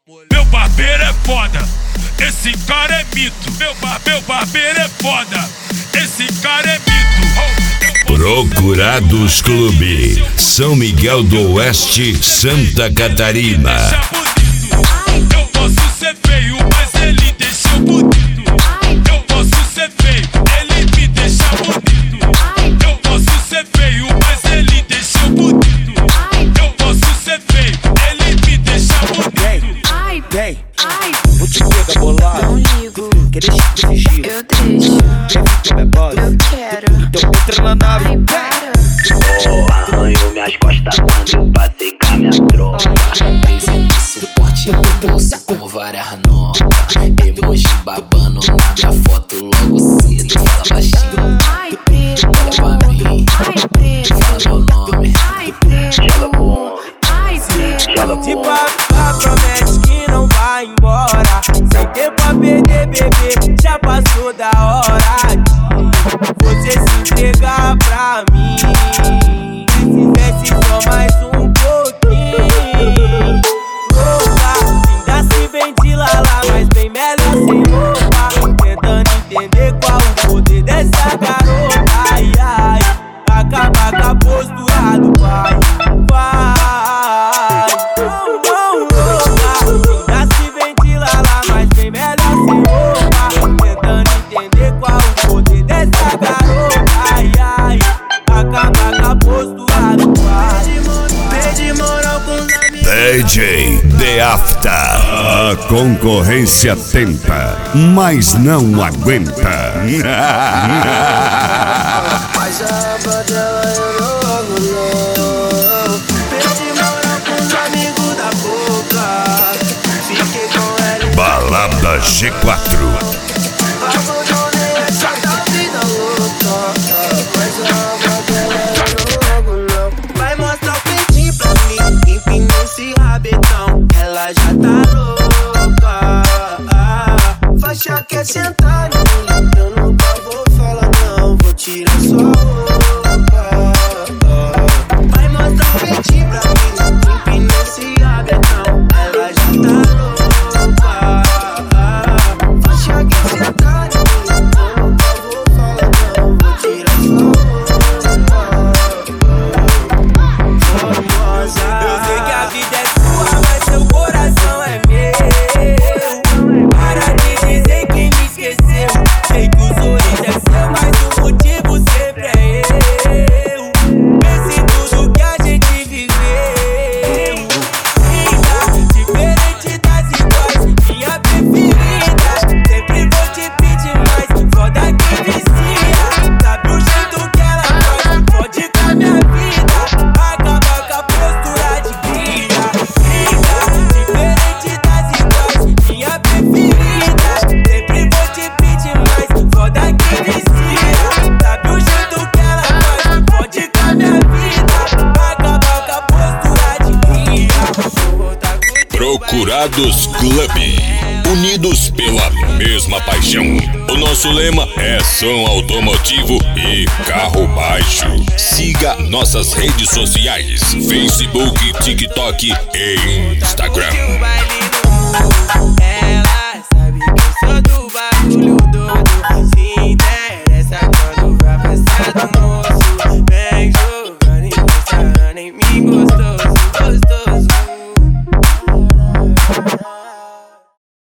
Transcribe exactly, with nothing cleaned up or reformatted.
Meu barbeiro é foda, esse cara é mito. Meu, bar meu barbeiro é foda, esse cara é mito. Procurados Clube, São Miguel do Oeste, Santa Catarina. Eu posso ser feio, mas ele deixa bonito. Eu posso ser feio, ele me deixa bonito. Eu posso ser feio, mas ele deixa bonito. Eu posso ser feio, ele me deixa bonito. Ai, vem, ai, vou te pegar bolado. Não ligo, quer deixar de fingir? eu deixo. Quer ficar boss? Eu quero. Então entra na nave. Ai, para. Oh, arranho minhas costas quando eu passei com a minha tropa. Presente suporte no bolso com várias notas. Emoji babando na minha foto logo cedo. Fala baixinho, Ai, preto. olha pra mim. Ai, preto. Fala meu nome. Ai, preto. Ai, preto. Tipo, a promete que não vai embora. Sem tempo a perder, bebê, já passou da hora de você se entregar pra mim. Se fizesse só mais um pouquinho. Louca, ainda se vem de lala, mas bem melhor sem roupa. Tentando entender qual o poder dessa garota. Ai, ai, acaba com a postura do pai. Vai, não, não, louca, ainda se vem de lala, mas bem melhor sem roupa. Tentando entender qual o poder dessa garota. Ai, ai, acaba com a postura do pai. Pede moral com os amigos. D J The After. A concorrência tenta, mas não aguenta. Mas a aba dela eu logo não. Pede moral com os amigos da boca. Fiquei com ela. Balada G quatro. Abandonei essa da vida louca. Mas a aba dela eu logo não. Vai mostrar o peitinho pra mim. Empinou esse rabetão. Ela já tá louca. Faixa quer sentar em mim. Eu nunca vou falar não. Vou tirar sua roupa. Vai mostrar o peitinho pra mim. Empinou esse rabetão. Ela já tá louca. Faixa quer sentar em mim. Eu nunca vou falar não. Vou tirar sua roupa. Famosa. Eu sei que a vida é sua, mas seu coração é meu. Para de dizer que me esqueceu. Sei que o sorriso é seu, mas o motivo sempre é eu. Pense em tudo que a gente viveu. Linda, diferente das iguais, minha preferida. Sempre vou te pedir mais, foda que vicia. Sabe o jeito que ela faz, pode com a minha vida. Acaba com a postura de cria. Linda, diferente das iguais, minha preferida. Sempre vou te pedir mais, foda que vicia. Sabe o jeito que ela faz, pode com a minha vida. Acaba com a postura de cria. Vou voltar com Procurados Clube, unidos pela mesma paixão. O nosso lema é som automotivo e carro baixo. Siga nossas redes sociais: Facebook, TikTok e Instagram. o baile